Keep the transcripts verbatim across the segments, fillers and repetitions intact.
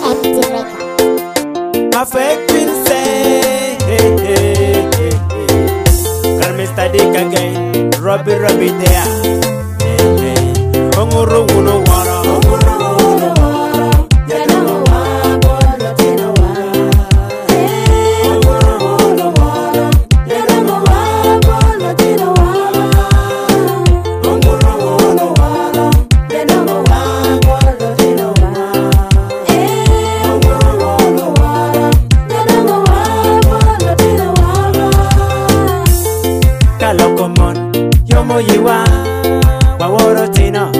empty record. My fake will say, hey, hey, hey, hey. Call Mister Dick again, Robbie, Robbie there. Hey, hey. Onguru uno wara, onguru uno wara. Yadamo wa, bolo tino wa. Hey, onguru uno wara. Yadamo wa, bolo tino wa. Onguru uno wara. Yadamo wa, bolo tino wa. Hey, onguru uno wara. Yadamo wa, bolo tino wa. Kalokomon, yomo yiwa, waworo tino.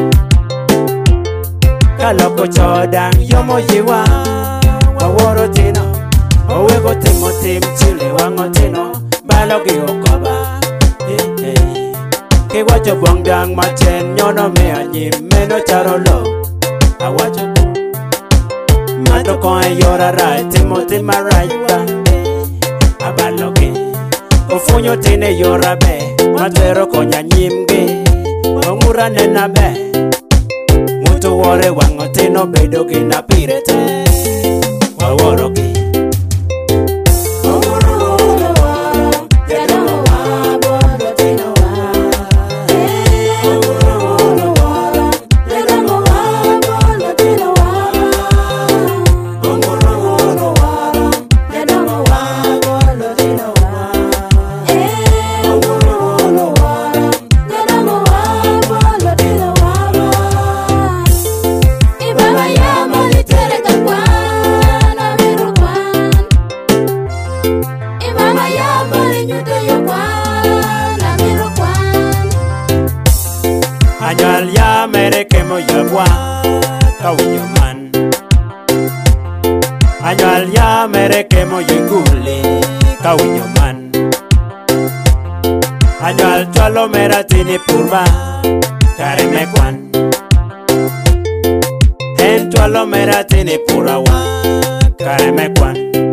Kaloko chodang yomo yiwa waworo tino owego timo tim chile wango tino balogi okoba hey, hey. Kiwacho bongdang machen nyono me anyim meno charolo awacho mato kon yora right timo tima right abalogi ofunyo tine yora be matero konya nyimgi ongura nena be to wore wango tino bedo gina pirete waworo ki onguru uno wara yadamo wa bolo tino wa onguru uno wara yadamo wa bolo tino wa onguru uno wara yadamo wa bolo tino wa onguru uno wara yadamo wa bolo tino wa. Anyal ya mere kemo yagwa kawinyo man. Anyal ya mere kemo yinguli kawinyo man. Anyal chalo mera tini purba kare mekwan. En chalo mera tini purawa kare mekwan.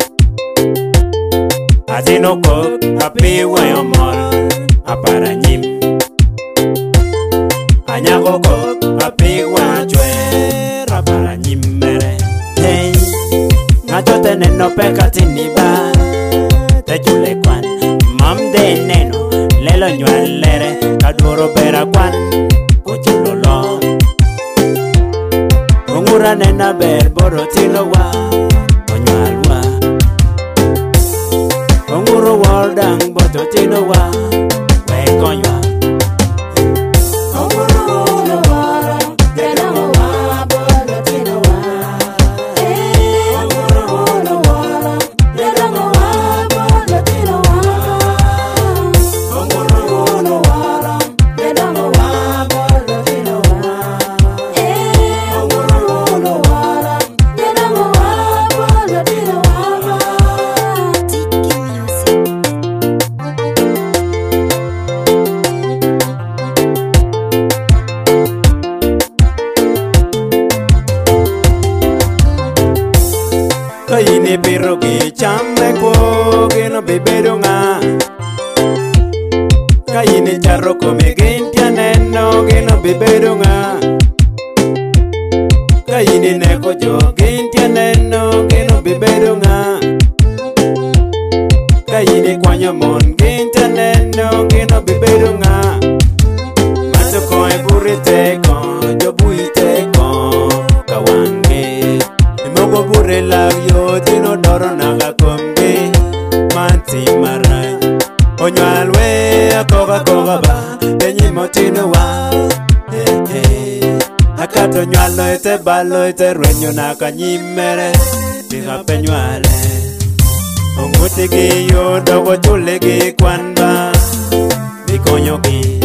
Atino kok api wayo mol apara nyim. Anyago kok api wachwe apara nyim mere. Hey, ngacho tene no peka tiniba te chule kwan. Mam de neno lelo nyualere kaduro bera kwan kuchulo lo. Ongura nena ber boro tino wa onyalwa. Onguru wardang boto tino wa we konywa. Onguru uno wara yadamo wa bolo tino wa. Onguru uno wara yadamo wa bolo tino wa. Onguru uno wara yadamo wa bolo tino wa. Onguru uno wara yadamo wa bolo tino wa. Kayini pirogi chambe ko gino bebedo nga. Kayini charro come gentia neno gino bebedo nga. Kayini neko jo gentia neno gino bebedo nga. Kayini kwanyo mon gentia neno gino bebedo nga. Mato ko e burite ko jo buite ko kawange. Imogo bure lagyo tino doro naga komge manti marai. Onyalwe akoga koga ba enyimo tino wa. Hey, hey. Akato nyalo ete balo ete renyo naka nyimere biga penywale. Onguti gi yo dogo chule gi kwanba bikonyo gi.